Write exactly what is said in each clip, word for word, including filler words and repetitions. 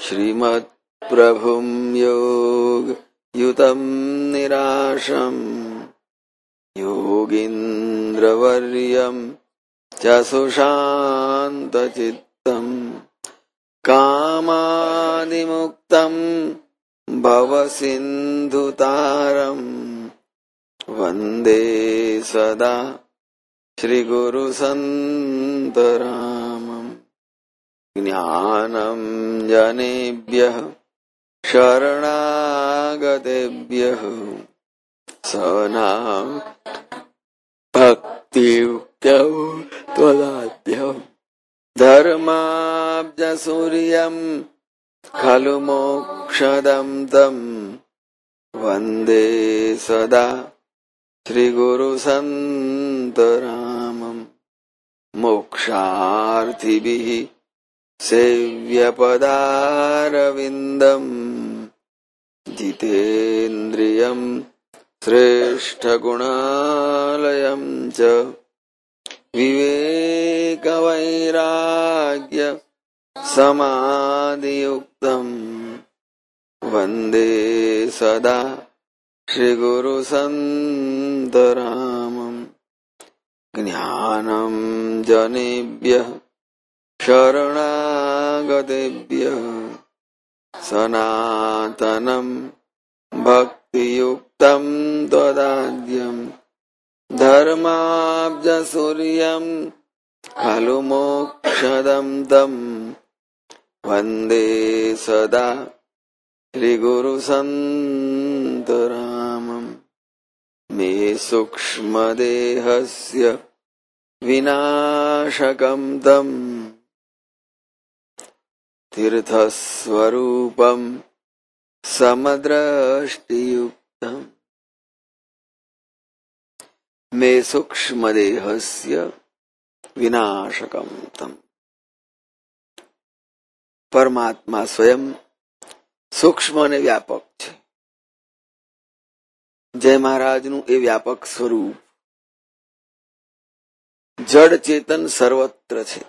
શ્રીમદ પ્રભુમ યોગ યુતમ નિરાશમ યોગીન્દ્રવર્યમ ચ સુશાંતચિત્તમ કામાદિમુક્તમ ભવસિંધુતારમ વંદે સદા શ્રી ગુરુ સંતરામમ જ્ઞાનમ જનેભ્યઃ શરણાગતેભ્યઃ સના ભક્તિયુક્તૌ ત્વદાદ્યં ધર્માબ્જ સૂર્યમ ખલુ મોક્ષદં તમ વંદે સદા શ્રી ગુરુ સંતરામમ મોક્ષાર્થિભિઃ સેવ્ય પદારવિંદમ જીતેન્દ્રિયમ શ્રેષ્ઠ ગુણાલયમ ચ વિવેક વૈરાગ્ય સમાધિયુક્તમ વંદે સદા શ્રી ગુરુ સંતરામમ જ્ઞાનમ જનેભ્યઃ શરણાગતેભ્યઃ સનાતનમ ભક્તિયુક્તમ ત્વદાદ્યં ધર્માબ્જ સૂર્યમ ખલુ મોક્ષદં તમ વંદે સદા શ્રી ગુરુ સંતરામમ મે સૂક્ષ્મ દેહસ્ય વિનાશકં તમ તીર્થસ્વરૂપમ સમદ્રષ્ટિયુક્તમ મે સૂક્ષ્મ દેહસ્ય વિનાશકમ તમ. પરમાત્મા સ્વયં સૂક્ષ્મ અને વ્યાપક છે. જય મહારાજનું એ વ્યાપક સ્વરૂપ જડ ચેતન સર્વત્ર છે.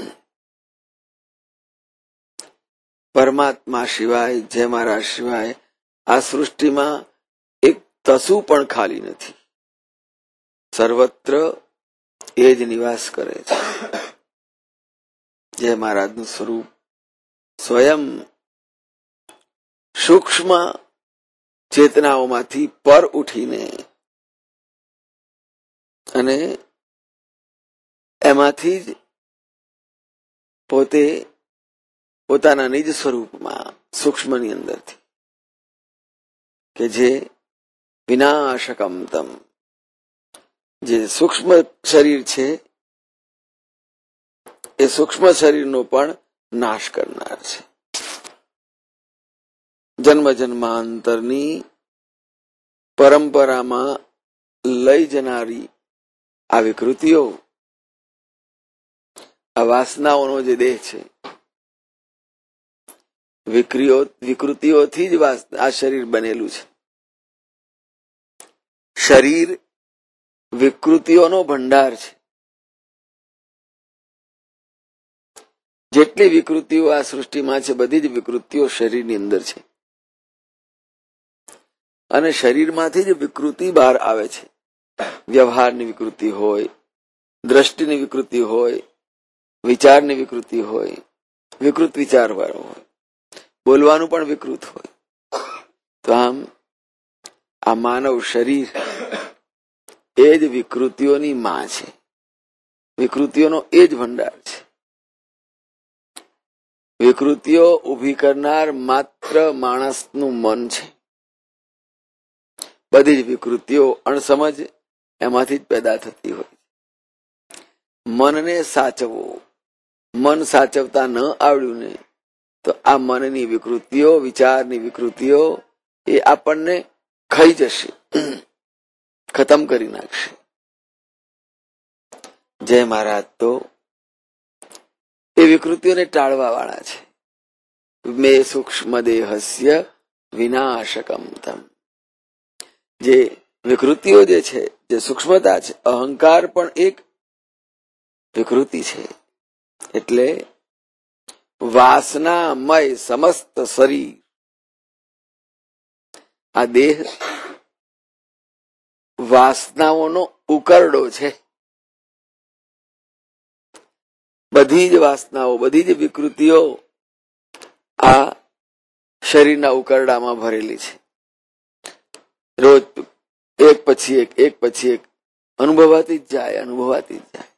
પરમાત્મા સિવાય, જય મહારાજ સિવાય આ સૃષ્ટિમાં એક તસુ પણ ખાલી નથી. સર્વત્ર એ જ નિવાસ કરે છે. જય મહારાજનું સ્વરૂપ સ્વયં સૂક્ષ્મ ચેતનાઓમાંથી પર ઉઠીને અને એમાંથી જ પોતે પોતાના નિજ સ્વરૂપમાં સૂક્ષ્મની અંદરથી કે જે વિનાશકમ તમ, જે સૂક્ષ્મ શરીર છે એ સૂક્ષ્મ શરીરનો પણ નાશ કરનાર છે. જન્મ જન્માંતરની પરંપરામાં લઈ જનારી આ વિકૃતિઓ, આ વાસનાઓનો જે દેહ છે, વિક્રિયો વિકૃતિઓથી જ આ શરીર બનેલું છે. શરીર વિકૃતિઓનો ભંડાર છે. જેટલી વિકૃતિઓ આ સૃષ્ટિમાં છે બધી જ વિકૃતિઓ શરીરની અંદર છે. અને શરીરમાંથી જ વિકૃતિ બહાર આવે છે. વ્યવહારની વિકૃતિ હોય, દ્રષ્ટિની વિકૃતિ હોય, વિચારની વિકૃતિ હોય, વિકૃત વિચારવાળો હોય, બોલવાનું પણ વિકૃત હોય. તો આમ આ માનવ શરીર એ જ વિકૃતિઓની માં છે. વિકૃતિઓનો એ જ ભંડાર છે. વિકૃતિઓ ઉભી કરનાર માત્ર માણસનું મન છે. બધી જ વિકૃતિઓ અણસમજ એમાંથી જ પેદા થતી હોય. મનને સાચવવું, મન સાચવતા ન આવડ્યું ને તો આ મનની વિકૃતિઓ, વિચારની વિકૃતિઓ એ આપણને ખાઈ જશે, ખતમ કરી નાખશે. જય મહારાજ તો એ વિકૃતિઓને ટાળવા વાળા છે. મે સૂક્ષ્મ દેહસ્ય વિનાશકમ તમ. જે વિકૃતિઓ જે છે, જે સૂક્ષ્મતા છે, અહંકાર પણ એક વિકૃતિ છે. એટલે વાસનામય સમસ્ત શરીર, આ દેહ વાસનાઓનો ઉકરડો છે. બધી જ વાસનાઓ, બધી જ વિકૃતિઓ આ શરીરના ઉકરડામાં ભરેલી છે. રોજ એક પછી એક એક પછી એક અનુભવાતી જ જાય, અનુભવાતી જ જાય.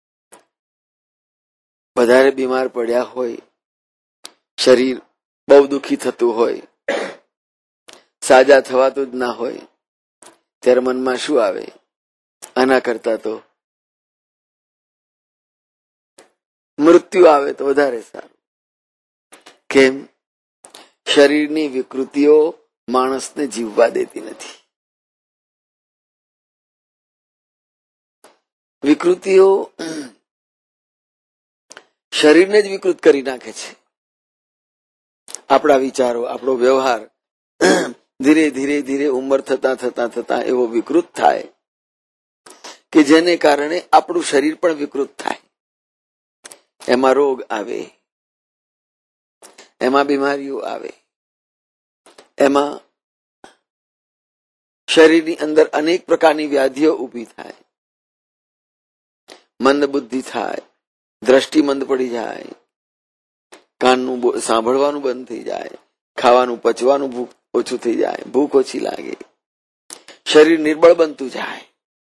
વધારે બીમાર પડ્યા હોય, શરીર બહુ દુઃખી થતું હોય, સાજા થવાતું જ ના હોય, ત્યારે મનમાં શું આવે? આના કરતા તો મૃત્યુ આવે તો વધારે સારું. કેમ? શરીરની વિકૃતિઓ માણસને જીવવા દેતી નથી. વિકૃતિઓ શરીરને જ વિકૃત કરી નાખે છે. આપણા વિચારો, આપણો વ્યવહાર ધીરે ધીરે ધીરે ઉંમર થતા થતા થતા એવો વિકૃત થાય કે જેને કારણે આપણું શરીર પણ વિકૃત થાય. એમાં રોગ આવે, એમાં બીમારીઓ આવે, એમાં શરીરની અંદર અનેક પ્રકારની વ્યાધિઓ ઊભી થાય. મંદ બુદ્ધિ થાય, દ્રષ્ટિ મંદ પડી જાય, કાનનું સાંભળવાનું બંધ થઈ જાય, ખાવાનું પચવાનું ભૂખ ઓછું થઈ જાય, ભૂખ ઓછી લાગે, શરીર નિર્બળ બનતું જાય,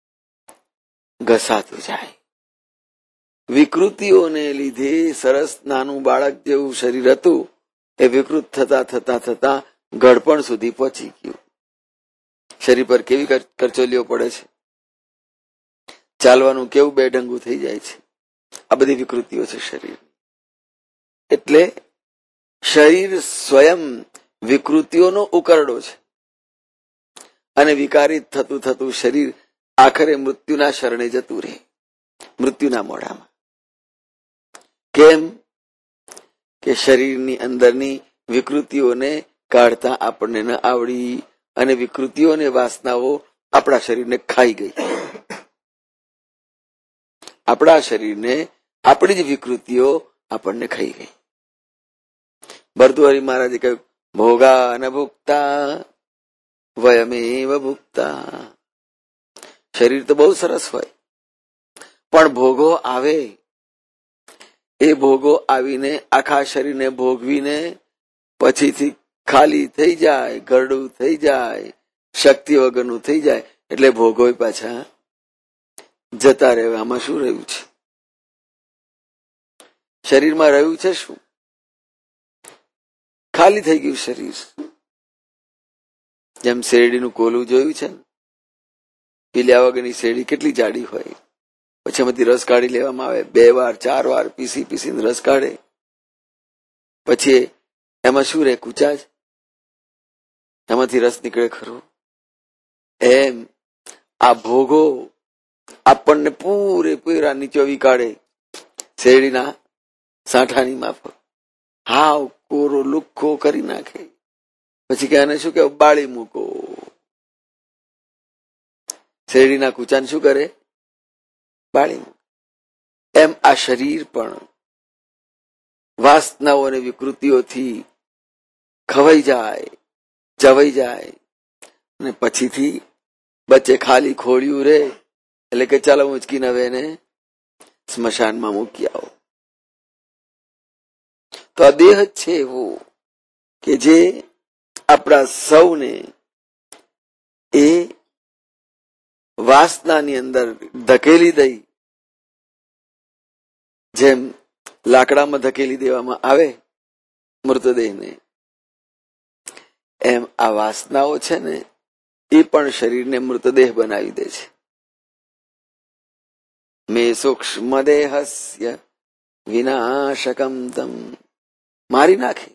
ઘસાતું જાય. વિકૃતિઓને લીધે સરસ નાનું બાળક જેવું શરીર હતું એ વિકૃત થતા થતા થતા ઘડપણ સુધી પહોંચી ગયું. શરીર પર કેવી કરચોલીઓ પડે છે, ચાલવાનું કેવું બેઢંગું થઈ જાય છે. આ બધી વિકૃતિઓ છે શરીર. એટલે શરીર સ્વયં વિકૃતિઓનો ઉકરડો છે અને વિકારિત થતું થતું શરીર આખરે મૃત્યુના શરણે જતું રહે, મૃત્યુના મોઢામાં. કેમ? કે શરીરની અંદરની વિકૃતિઓને કાઢતા આપણને ન આવડી અને વિકૃતિઓને વાસનાઓ આપણા શરીરને ખાઈ ગઈ. આપણા શરીરને આપણી જ વિકૃતિઓ આપણને ખાઈ ગઈ. ભર્તૃહરિ મહારાજે કહ્યું, ભોગા ન ભુક્તા વયમેવ ભુક્તા. શરીર તો બહુ સરસ હોય, પણ ભોગો આવે, એ ભોગો આવીને આખા શરીરને ભોગવીને પછીથી ખાલી થઈ જાય, ગરડું થઈ જાય, શક્તિ વગરનું થઈ જાય. એટલે ભોગો પાછા જતા રહેવા. આમાં શું રહ્યું છે? શરીરમાં રહ્યું છે શું? ખાલી થઈ ગયું શરીર. જેમ શેરડીનું કોલું જોયું છે ને, પીલ્યા વગરની શેરડી કેટલી જાડી હોય, પછી એમાંથી રસ કાઢી લેવામાં આવે, બે વાર ચાર વાર પીસી પીસીને રસ કાઢે, પછી એમાં શું રહે? કૂચા જ, એમાંથી રસ નીકળે ખરો? એમ આ ભોગો આપણને પૂરેપૂરા નીચોવી કાઢે શેરડીના સાંઠાની માફક, હાવ કોરો લુખ્ખો કરી નાખે. પછી કે આને શું કે બાળી મૂકો. શેરડીના કૂચાને શું કરે? બાળી મૂકે. એમ આ શરીર પણ વાસનાઓ અને વિકૃતિઓથી ખવાઈ જાય, ચવાઈ જાય અને પછીથી બચ્ચે ખાલી ખોળ્યું રે એટલે કે ચાલો ઉંચકીને હવે એને સ્મશાનમાં મૂકી આવો. તો આ દેહ જ છે એવો કે જે આપણા સૌને એ વાસનાની અંદર ધકેલી દઈ, જેમ લાકડામાં ધકેલી દેવામાં આવે મૃતદેહને, એમ આ વાસનાઓ છે ને એ પણ શરીરને મૃતદેહ બનાવી દે છે. મે સૂક્ષ્મ દેહસ્ય વિનાશકમ તમ, મારી નાખે.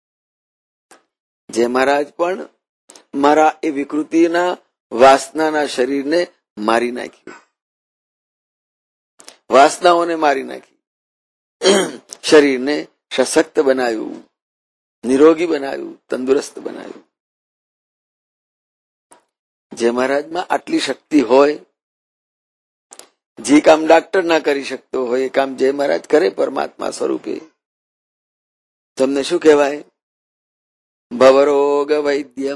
જે મહારાજ પણ મારા એ વિકૃતિના વાસનાના શરીરને મારી નાખ્યું, વાસનાઓને મારી નાખી, શરીરને સશક્ત બનાવ્યું, નિરોગી બનાવ્યું, તંદુરસ્ત બનાવ્યું. જે મહારાજમાં આટલી શક્તિ હોય, જે કામ ડાક્ટર ના કરી શકતો હોય એ કામ જે મહારાજ કરે પરમાત્મા સ્વરૂપે, તમને શું કહેવાય? ભવરોગ વૈદ્યમ.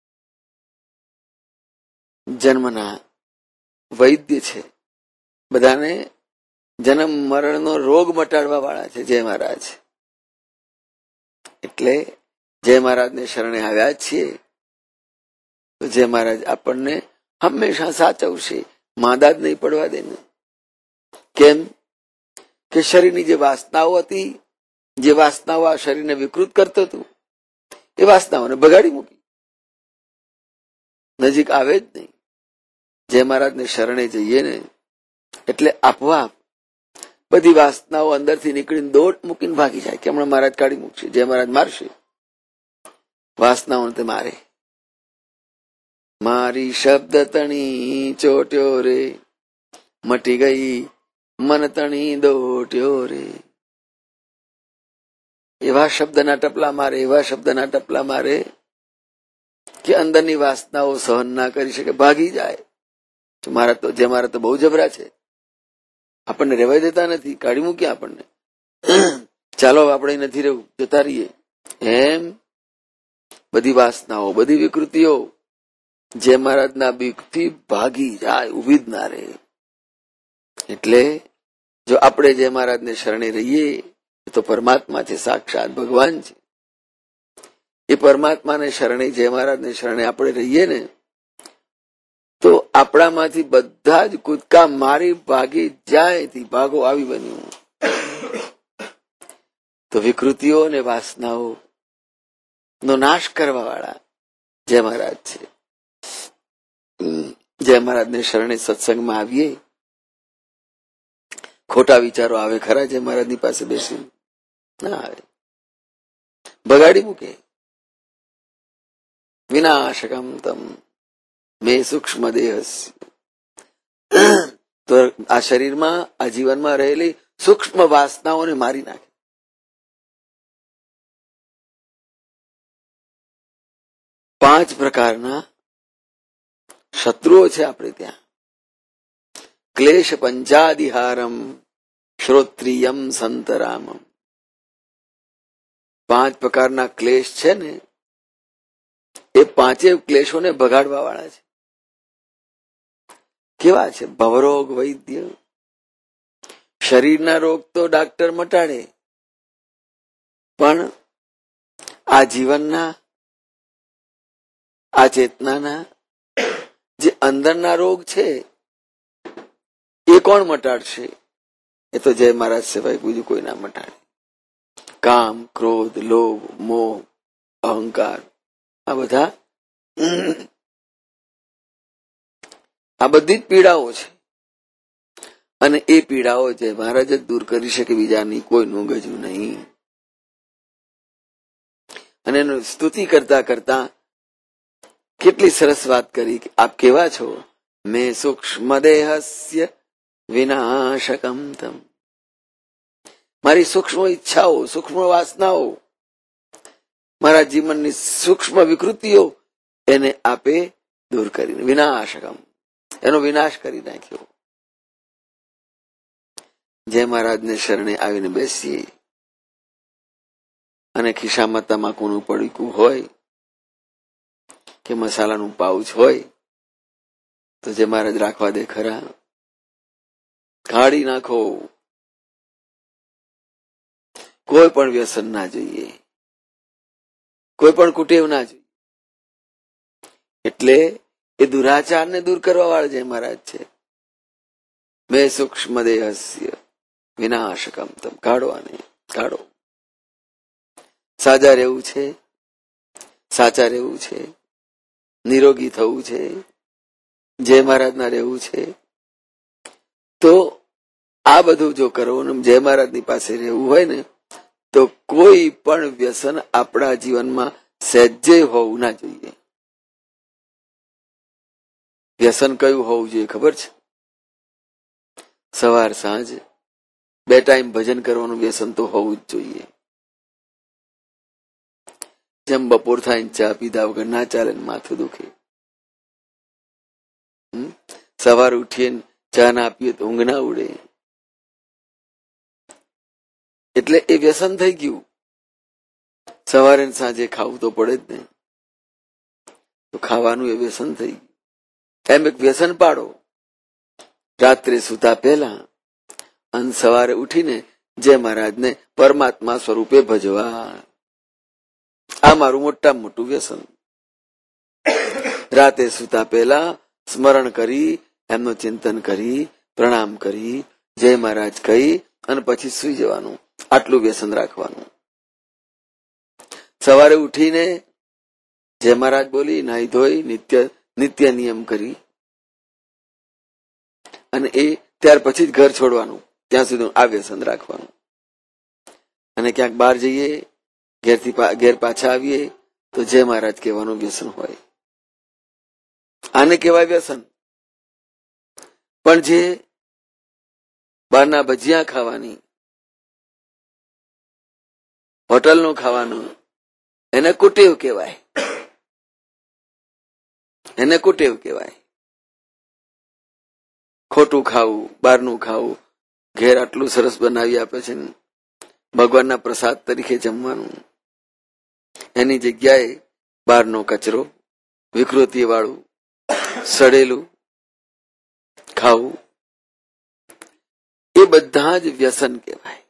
જન્મના વૈદ્ય છે, બધાને જન્મ મરણનો રોગ મટાડવા વાળા છે જય મહારાજ. એટલે જય મહારાજને શરણે આવ્યા છીએ તો જય મહારાજ આપણને હંમેશા સાચવશે, માંદા જ નહીં પડવા દે. કેમ કે શરીરની જે વાસનાઓ હતી, જે વાસનાઓ આ શરીરને વિકૃત કરતો હતું, એ વાસનાઓને બગાડી મૂકી, નજીક આવે જ નહીં. જય મહારાજને શરણે જઈએ ને એટલે આપોઆપ બધી વાસનાઓ અંદરથી નીકળીને દોટ મૂકીને ભાગી જાય કે હમણાં મહારાજ કાઢી મૂકશે, જય મહારાજ મારશે. વાસનાઓને તે મારે. મારી શબ્દ તણી ચોટ્યો રે, મટી ગઈ મન તણી દોટ્યો રે. એવા શબ્દના ટપલા મારે, એવા શબ્દના ટપલા મારે કે અંદરની વાસનાઓ સહન ના કરી શકે, ભાગી જાય. મારા તો જે મારા તો બહુ જબરા છે, આપણને રહેવાય દેતા નથી, કાઢી મૂક્યા આપણને. ચાલો આપણે નથી રહેવું, જતા રહીએ. એમ બધી વાસનાઓ, બધી વિકૃતિઓ જે મહારાજના બીકથી ભાગી જાય, ઉભી જ ના રહે. એટલે જો આપણે જે મહારાજને શરણે રહીએ તો પરમાત્મા છે, સાક્ષાત ભગવાન છે. એ પરમાત્માને શરણે, જય મહારાજને શરણે આપણે રહીએ ને તો આપણામાંથી બધા જ કૂદકા મારી ભાગી જાય. ભાગો આવી બન્યું. તો વિકૃતિઓ અને વાસનાઓ નો નાશ કરવા વાળા જય મહારાજ છે. જય મહારાજને શરણે સત્સંગમાં આવીએ. ખોટા વિચારો આવે ખરા જય મહારાજની પાસે બેસી? ના આવે, બગાડી મૂકે. વિનાશકમ તમ મે સૂક્ષ્મ દેહસ્ય. તો આ શરીરમાં, આ જીવનમાં રહેલી સૂક્ષ્મ વાસનાઓને મારી નાખે. પાંચ પ્રકારના શત્રુઓ છે આપણે ત્યાં. ક્લેશ પંચાદિહારમ શ્રોત્રિયમ સંતરામમ. પાંચ પ્રકારના ક્લેશ છે ને, એ પાંચે ક્લેશોને ભગાડવા વાળા છે. કેવા છે? ભવરોગ વૈદ્ય. શરીરના રોગ તો ડાક્ટર મટાડે, પણ આ જીવનના, આ ચેતનાના જે અંદરના રોગ છે એ કોણ મટાડશે? એ તો જય મહારાજ સિવાય બીજું કોઈ ના મટાડે. કામ, ક્રોધ, લોભ, મોહ, અહંકાર, આ બધા આ બધી જ પીડાઓ છે. અને એ પીડાઓ જે મહારાજ જ દૂર કરી શકે, બીજાની કોઈનું ગજું નહીં. અને એનું સ્તુતિ કરતા કરતા કેટલી સરસ વાત કરી કે આપ કેવા છો? મેં સૂક્ષ્મ દેહસ્ય વિનાશકમ તમ. મારી સૂક્ષ્મ ઈચ્છાઓ, સૂક્ષ્મ વાસનાઓ, મારા જીવનની સૂક્ષ્મ વિકૃતિઓ એને આપે દૂર કરીને વિનાશકમ, એનો વિનાશ કરી નાખ્યો. જય મહારાજને શરણે આવીને બેસીએ અને ખિસ્સામાં તમાકુનું પડીકું હોય કે મસાલાનું પાઉચ હોય તો જય મહારાજ રાખવા દે ખરા? કાઢી નાખો. કોઈ પણ વ્યસન ના જોઈએ, કોઈ પણ કુટેવ ના જોઈએ. એટલે એ દુરાચારને દૂર કરવા વાળા જય મહારાજ છે. મેં સૂક્ષ્મ દેહસ્ય વિનાશકમ તમ. કાઢો આને, કાઢો. સાજા રહેવું છે, સાચા રહેવું છે, નિરોગી થવું છે, જય મહારાજના રહેવું છે, તો આ બધું જો કરવું, જય મહારાજની પાસે રહેવું હોય ને તો કોઈ પણ વ્યસન આપણા જીવનમાં સહેજે હોવું ના જોઈએ. વ્યસન કયું હોવું જોઈએ ખબર છે? સવાર સાંજ બે ટાઈમ ભજન કરવાનું વ્યસન તો હોવું જ જોઈએ. જેમ બપોર થાય ચા પીધા વગર ના ચાલે, માથું દુખે. સવાર ઉઠીએ ચા ના આપીએ તો ઊંઘ ના ઉડે. એટલે એ વ્યસન થઈ ગયું. સવારે ને સાંજે ખાવું તો પડે જ ને, તો ખાવાનું એ વ્યસન થઈ ગયું. એમ એક વ્યસન પાડો, રાત્રે સુતા પહેલા અને સવારે ઉઠીને જય મહારાજને પરમાત્મા સ્વરૂપે ભજવા. આ મારું મોટામાં મોટું વ્યસન. રાતે સુતા પહેલા સ્મરણ કરી, એમનું ચિંતન કરી, પ્રણામ કરી, જય મહારાજ કહી અને પછી સુઈ જવાનું. આટલું વ્યસન રાખવાનું. સવારે ઉઠીને જય મહારાજ બોલી, નાહી ધોઈ, નિત્ય નિત્ય નિયમ કરી અને એ ત્યાર પછી જ ઘર છોડવાનું. ત્યાં સુધી આ વ્યસન રાખવાનું. અને ક્યાંક બહાર જઈએ, ઘેરથી ઘેર પાછા આવીએ તો જય મહારાજ કહેવાનું વ્યસન હોય. આને કહેવાય વ્યસન. પણ જે બહારના ભજીયા ખાવાની, હોટલનું ખાવાનું, એને કુટેવ કહેવાય. એને કુટેવ કહેવાય. ખોટું ખાવું, બહારનું ખાવું. ઘેર આટલું સરસ બનાવી આપે છે, ભગવાનના પ્રસાદ તરીકે જમવાનું, એની જગ્યાએ બહારનો કચરો, વિકૃતિ વાળું, સડેલું ખાવું, એ બધા જ વ્યસન કહેવાય.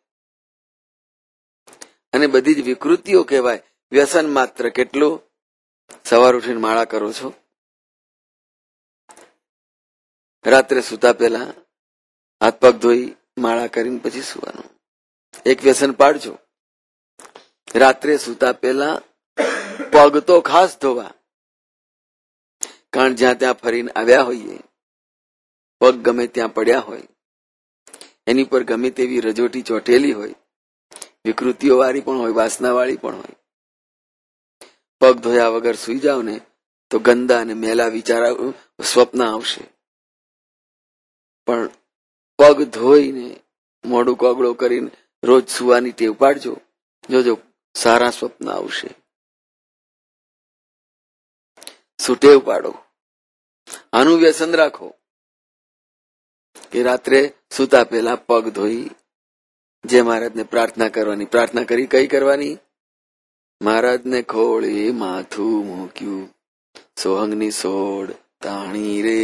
અને બધી જ વિકૃતિઓ કહેવાય. વ્યસન માત્ર કેટલું? સવાર ઉઠીને માળા કરો છો, રાત્રે સુતા પહેલા હાથ પગ ધોઈ માળા કરીને પછી સુવાનું. એક વ્યસન પાડજો, રાત્રે સુતા પહેલા પગ તો ખાસ ધોવા. કારણ જ્યાં ત્યાં ફરીને આવ્યા હોઈએ, પગ ગમે ત્યાં પડ્યા હોય, એની પર ગમે તેવી રજોટી ચોટેલી હોય, વિકૃતિઓ વાળી પણ હોય, વાસના વાળી પણ હોય, પગ ધોયા વગર સુઈ જાવ ને તો ગંદા અને મેલા વિચાર સ્વપ્ન આવશે. પણ પગ ધોઈને મોઢું કોગળો કરીને રોજ સુવાની ટેવ પાડજો, જોજો સારા સ્વપ્ન આવશે. સુટેવ પાડો. આનું વ્યસન રાખો કે રાત્રે સુતા પહેલા પગ ધોઈ જય મહારાજને પ્રાર્થના કરવાની. પ્રાર્થના કરી કઈ કરવાની? મહારાજને ખોળે માથું મૂક્યું, સોહંગની સોડ તાણી રે,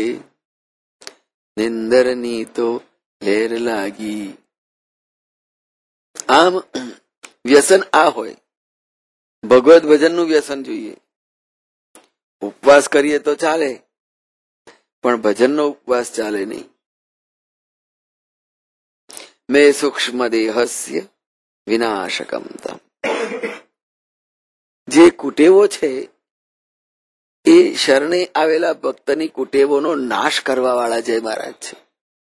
નિંદરની તો લેર લાગી. આમ વ્યસન આ હોય. ભગવદ ભજનનું વ્યસન જોઈએ. ઉપવાસ કરીએ તો ચાલે, પણ ભજનનો ઉપવાસ ચાલે નહીં. મેં સૂક્ષ્મ દેહસ્ય વિનાશકમ તમ. જે કુટેવો છે એ શરણે આવેલા ભક્તની કુટેવોનો નાશ કરવા વાળા જય મહારાજ છે.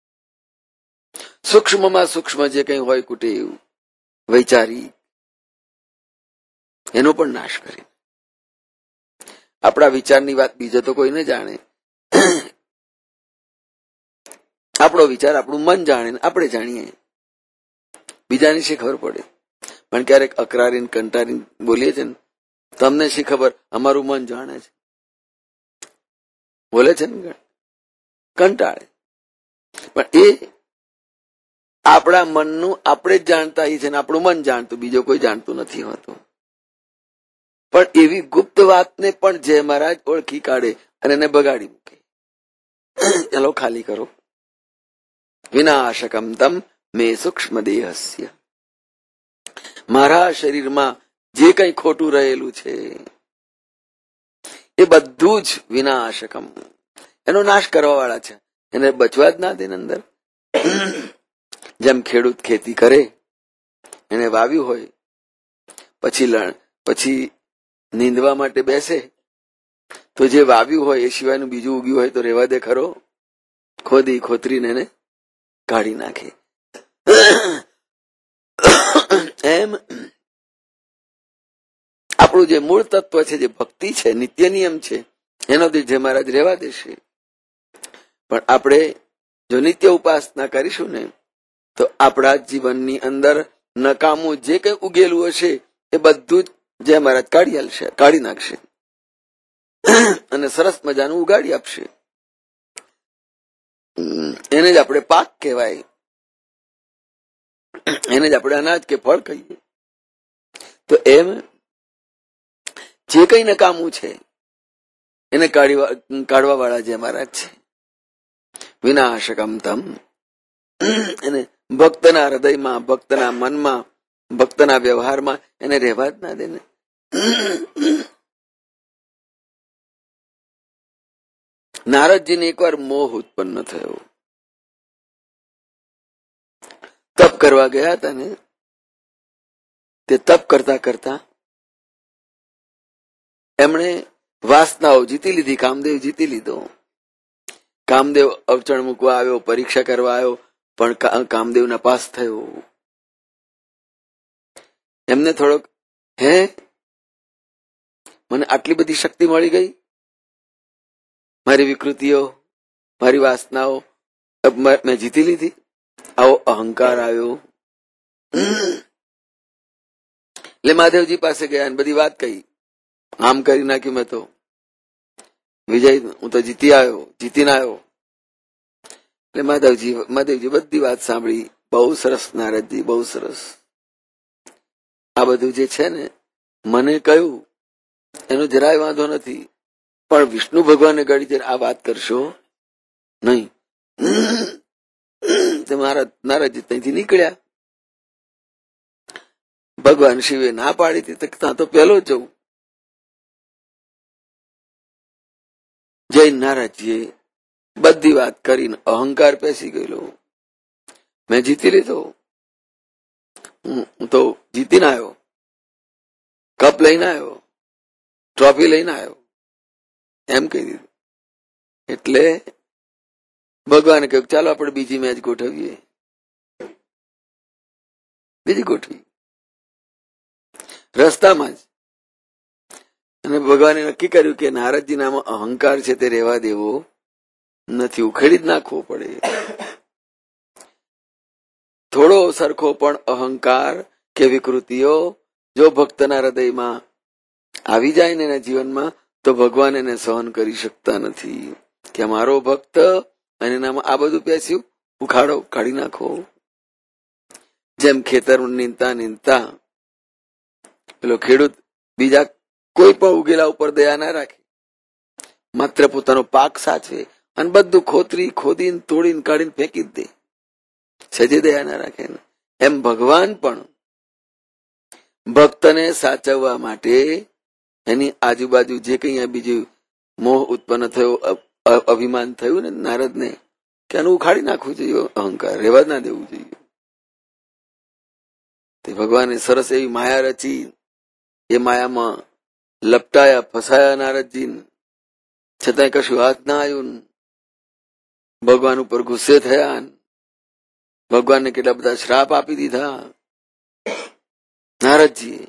સૂક્ષ્મમાં સૂક્ષ્મ જે કંઈ હોય કુટેવ, વૈચારિક, એનો પણ નાશ કરે. આપણા વિચારની વાત બીજો તો કોઈ ન જાણે. આપણો વિચાર આપણું મન જાણે, આપણે જાણીએ, બીજાની શી ખબર પડે. પણ ક્યારેક અકરારીને કંટારીને બોલીએ છે ને, તમને શી ખબર, અમારું મન જાણે છે, બોલે છે ને, કંટાળે. પણ એ આપણા મનનું આપણે જ જાણતા છે ને આપણું મન જાણતું, બીજો કોઈ જાણતું નથી હોતું. પણ એવી ગુપ્ત વાતને પણ જય મહારાજ ઓળખી કાઢે અને એને બગાડી મૂકે. ચલો ખાલી કરો. વિનાશકમ તમ મે સૂક્ષ્મ દેહસ્ય. મારા શરીરમાં જે કંઈ ખોટું રહેલું છે એ બધું જ વિનાશકમ, એનો નાશ કરવા વાળા છે. એને બચવા જ ના દે અંદર. જેમ ખેડૂત ખેતી કરે, એને વાવ્યું હોય, પછી પછી નીંદવા માટે બેસે તો જે વાવ્યું હોય એ સિવાયનું બીજું ઉગ્યું હોય તો રેવા દે ખરો? ખોદી ખોતરીને એને કાઢી નાખે. એમ આપણું જે મૂળ તત્વ છે, જે ભક્તિ છે, નિત્ય નિયમ છે, એનો જય મહારાજ રહેવા દેશે. પણ આપણે જો નિત્ય ઉપાસના કરીશું ને તો આપણા જીવનની અંદર નકામું જે કંઈ ઉગેલું હશે એ બધું જ જય મહારાજ કાઢી આલશે, કાઢી નાખશે અને સરસ મજાનું ઉગાડી આપશે. એને જ આપણે પાક કહેવાય, એને જ આપણે અનાજ કે ફળ કહીએ. તો એમ જે કઈ નકામું છે એને કાઢવા વાળા જે મહારાજ છે. વિનાશકમ તમ, એને ભક્તના હૃદયમાં, ભક્તના મનમાં, ભક્તના વ્યવહારમાં એને રહેવા જ ના દે ને. નારદજીને એકવાર મોહ ઉત્પન્ન થયો. તપ કરવા ગયા હતા ને, તે તપ કરતા કરતા એમણે વાસનાઓ જીતી લીધી. કામદેવ જીતી લીધો. કામદેવ અવચણ મૂકવા આવ્યો, પરીક્ષા કરવા આવ્યો, પણ કામદેવ નપાસ થયો. એમને થોડોક, હે મને આટલી બધી શક્તિ મળી ગઈ, મારી વિકૃતિઓ, મારી વાસનાઓ મેં જીતી લીધી, આવો અહંકાર આવ્યો. એટલે મહાદેવજી પાસે ગયા અને બધી વાત કહી. આમ કરી નાખ્યું મેં તો, વિજય હું તો જીતી આવ્યો, જીતીને આવ્યો. એટલે માધવજી મહાદેવજી બધી વાત સાંભળી. બહુ સરસ નારદજી, બહુ સરસ. આ બધું જે છે ને મને કહ્યું એનો જરાય વાંધો નથી, પણ વિષ્ણુ ભગવાનને ગળી જઈને આ વાત કરશો નહીં. નારદ નારદજી ત્યાંથી નીકળ્યા. ભગવાન શિવે ના પાડી હતી, ત્યાં તો પહેલો જ જવું. જૈન નારદજીએ બધી વાત કરીને અહંકાર પેસી ગયેલો. મેં જીતી લીધો, હું તો જીતીને આવ્યો, કપ લઈને આવ્યો, ટ્રોફી લઈને આવ્યો, એમ કહી દીધું. એટલે ભગવાને કહ્યું ચાલો આપણે બીજી મેચ ગોઠવીએ. બીજી ગોઠવી રસ્તામાં જ. અને ભગવાને નક્કી કર્યું કે નારદજી નામાં અહંકાર છે તે રહેવા દેવો નથી, ઉખેડી જ નાખવો પડે. થોડો સરખો પણ અહંકાર કે વિકૃતિઓ જો ભક્તના હૃદયમાં આવી જાય ને એના જીવનમાં, તો ભગવાન એને સહન કરી શકતા નથી. કે મારો ભક્ત અને એનામાં આ બધું પેસ્યું, ઉખાડો, કાઢી નાખો. જેમ ખેતર નીંદતા નીંદતા પેલો ખેડૂત બીજા કોઈ પણ ઉગેલા ઉપર દયા ના રાખે, માત્ર પોતાનો પાક સાચવે અને બધું ખોતરી ખોદીને તોડીને કાઢીને ફેંકી જ દે, સજે દયા ના રાખે. એમ ભગવાન પણ ભક્તને સાચવવા માટે એની આજુબાજુ જે કઈ બીજું મોહ ઉત્પન્ન થયો, અભિમાન થયું ને નારદને, કે આનું ઉખાડી નાખવું જોઈએ, અહંકાર રહેવા ના દેવું જોઈએ. તે ભગવાને સરસ એવી માયા રચી. એ માયામાં લપટાયા, ફસાયા નારદજી, છતાંય કશું હાથ ના આવ્યું. ભગવાન ઉપર ગુસ્સે થયા, ભગવાનને કેટલા બધા શ્રાપ આપી દીધા નારદજીએ.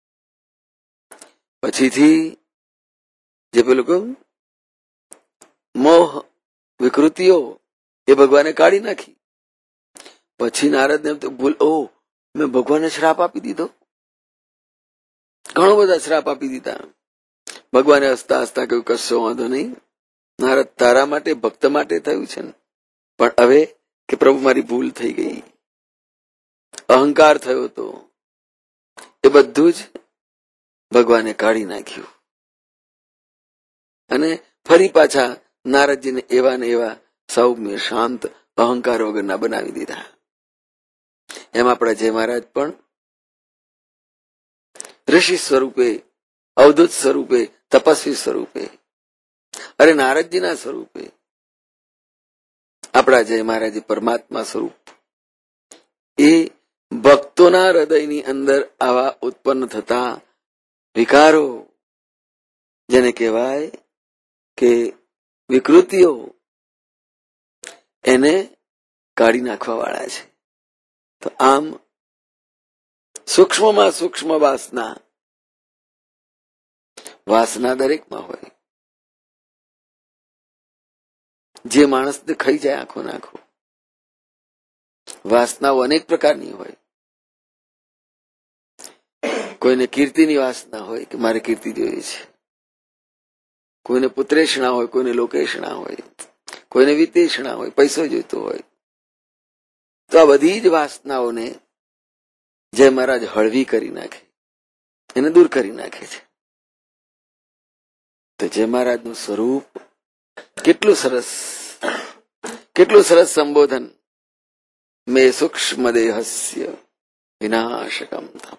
પછીથી જે પેલું કહું મોહ વિકૃતિઓ એ ભગવાને કાઢી નાખી. પછી નારદને ભૂલ, ઓ મેં ભગવાનને શ્રાપ આપી દીધો, ઘણો બધા શ્રાપ આપી દીધા. ભગવાને હસતા હસતા કહ્યું કશો વાંધો નહીં નારદ, તારા માટે, ભક્ત માટે થયું છે ને, પણ હવે કે પ્રભુ મારી ભૂલ થઈ ગઈ, અહંકાર થયો હતો, એ બધું જ ભગવાને કાઢી નાખ્યું. અને ફરી પાછા નારદજીને એવા ને એવા સૌમ્ય, શાંત, અહંકાર વગરના બનાવી દીધા. એમ આપણા જય મહારાજ પણ ઋષિ સ્વરૂપે, અવધૂત સ્વરૂપે, તપસ્વી સ્વરૂપે, અરે નારદજીના સ્વરૂપે, આપણા જય મહારાજ પરમાત્મા સ્વરૂપ, એ ભક્તોના હૃદયની અંદર આવા ઉત્પન્ન થતા વિકારો, જેને કહેવાય કે વિકૃતિઓ, એને કાઢી નાખવા વાળા છે. તો આમ સૂક્ષ્મમાં સૂક્ષ્મ વાસના, વાસના દરેકમાં હોય, જે માણસને ખાઈ જાય આંખો નાખો. વાસનાઓ અનેક પ્રકારની હોય. કોઈને કીર્તિની વાસના હોય કે મારે કીર્તિ જોઈએ છે, કોઈને પુત્રેષણા હોય, કોઈને લોકેષણા હોય, કોઈને વિતેષણા હોય, પૈસો જોઈતો હોય. તો આ બધી જ વાસનાઓને જય મહારાજ હળવી કરી નાખે, એને દૂર કરી નાખે છે. તો જય મહારાજનું સ્વરૂપ કેટલું સરસ, કેટલું સરસ સંબોધન. મે સૂક્ષ્મ દેહસ્ય વિનાશકમ થમ.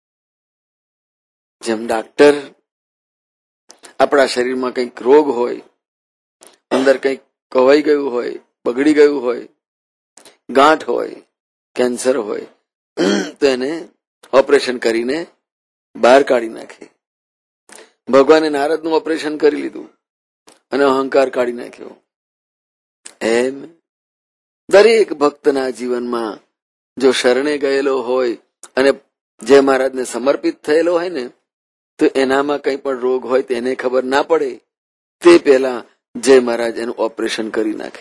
જેમ ડાક્ટર આપણા શરીરમાં કંઈક રોગ હોય, અંદર કંઈક કવાઈ ગયું હોય, બગડી ગયું હોય, ગાંઠ હોય, કેન્સર હોય, તો એને ઓપરેશન કરીને બહાર કાઢી નાખે. ભગવાને નારદનું ઓપરેશન કરી લીધું અને અહંકાર કાઢી નાખ્યો. એમ દરેક ભક્તના જીવનમાં જો શરણે ગયેલો હોય અને જય મહારાજને સમર્પિત થયેલો હોય ને, તો એનામાં કંઈ પણ રોગ હોય તેને ખબર ના પડે તે પહેલા જય મહારાજ એનું ઓપરેશન કરી નાખે.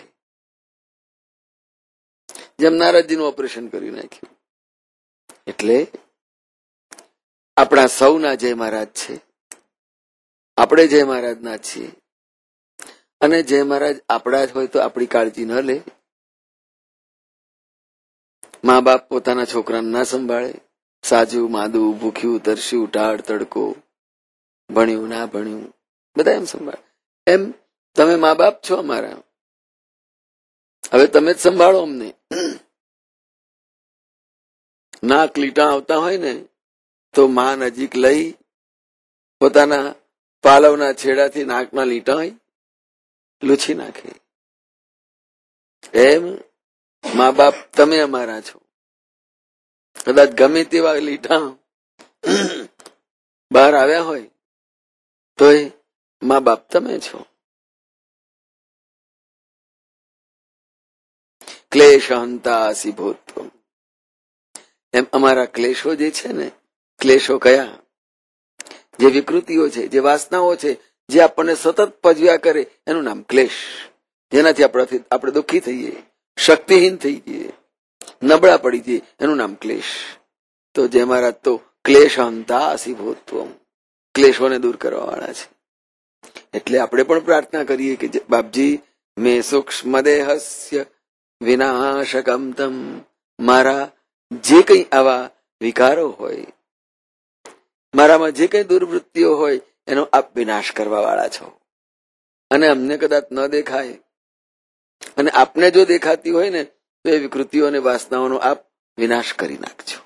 જેમ નારદજીનું ઓપરેશન કરી નાખ્યું. એટલે આપણા સૌના જય મહારાજ છે, આપણે જય મહારાજના છીએ. અને જય મહારાજ આપણા જ હોય તો આપણી કાળજી ન લે. મા બાપ પોતાના છોકરાને ના સંભાળે. સાજું માદું, ભૂખ્યું તરસ્યું, ટાળ તડકો, ભણ્યું ના ભણ્યું, બધા એમ સંભાળે. એમ તમે મા બાપ છો અમારા, હવે તમે જ સંભાળો અમને. નાક લીટા આવતા હોય ને તો મા નજીક લઈ પોતાના પાલવના છેડાથી નાકના લીટા હોય લૂછી નાખે. એમ મા બાપ તમે અમારા છો. કદાચ ગમે તેવા લીટા બહાર આવ્યા હોય તોય મા બાપ તમે છો. ક્લેશ હંતાસી ભૂત્વમ. એમ અમારા ક્લેશો જે છે ને, ક્લેશો કયા? જે વિકૃતિઓ છે, જે વાસનાઓ છે, જે આપણને સતત પજવ્યા કરે એનું નામ ક્લેશ. જેનાથી આપણાથી આપણે દુઃખી થઈએ, શક્તિહીન થઈ જઈએ, નબળા પડી જઈએ, એનું નામ ક્લેશ. તો જે મહારાજ તો ક્લેશ હંતાસી ભૂત્વમ, ક્લેશોને દૂર કરવા વાળા છે. એટલે આપણે પણ પ્રાર્થના કરીએ કે બાપજી મે સૂક્ષ્મ દેહસ્ય વિનાશકમ તમ. મારા જે કંઈ આવા વિકારો હોય, મારામાં જે કંઈ દુર્વૃત્તિઓ હોય એનો આપ વિનાશ કરવા વાળા છો. અને અમને કદાચ ન દેખાય અને આપને જો દેખાતી હોય ને તો એ વિકૃતિઓ અને વાસનાઓનો આપ વિનાશ કરી નાખજો.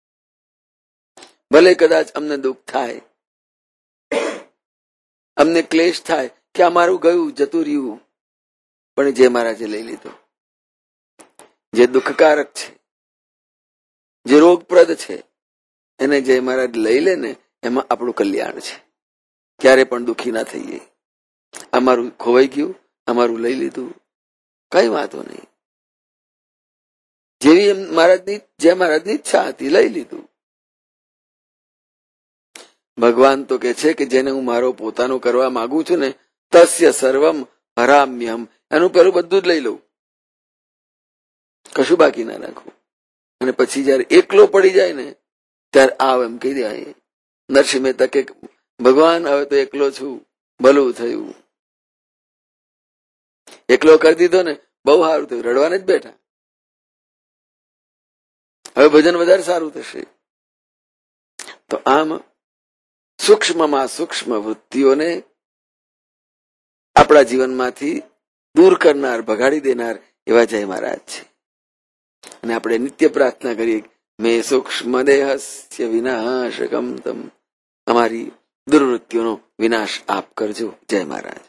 ભલે કદાચ અમને દુઃખ થાય, અમને ક્લેશ થાય કે અમારું ગયું જતું રહ્યું, પણ જે મહારાજે લઈ લીધો, જે દુઃખકારક છે, જે રોગપ્રદ છે, એને જે મહારાજ લઈ લે ને એમાં આપણું કલ્યાણ છે. ક્યારે પણ દુઃખી ના થઈએ. અમારું ખોવાઈ ગયું, અમારું લઈ લીધું, કઈ વાંધો નહીં. જેવી એમ મહારાજની જે મહારાજની ઈચ્છા હતી લઈ લીધું. ભગવાન તો કે છે કે જેને હું મારો પોતાનો કરવા માંગુ છું ને, તસ્ય સર્વમ હરામ્યહમ. એનું પેલું બધું જ લઈ લઉં, કશું બાકી ના રાખું. અને પછી જયારે એકલો પડી જાય ને ત્યારે આવ એમ કહી દેવાય. નરસિંહ મહેતા કે ભગવાન હવે તો એકલો છું, ભલું થયું. એકલો કરી દીધો ને બહુ સારું થયું, રડવાને જ બેઠા. હવે ભજન વધારે સારું થશે. તો આમ સૂક્ષ્મમાં સૂક્ષ્મ વૃત્તિઓને આપણા જીવનમાંથી દૂર કરનાર, ભગાડી દેનાર એવા જય મહારાજ છે. અને આપણે નિત્ય પ્રાર્થના કરીએ મે સૂક્ષ્મ દેહસ્ય વિનાશકમ તમ. અમારી દુર્વૃત્તિઓનો વિનાશ આપ કરજો. જય મહારાજ.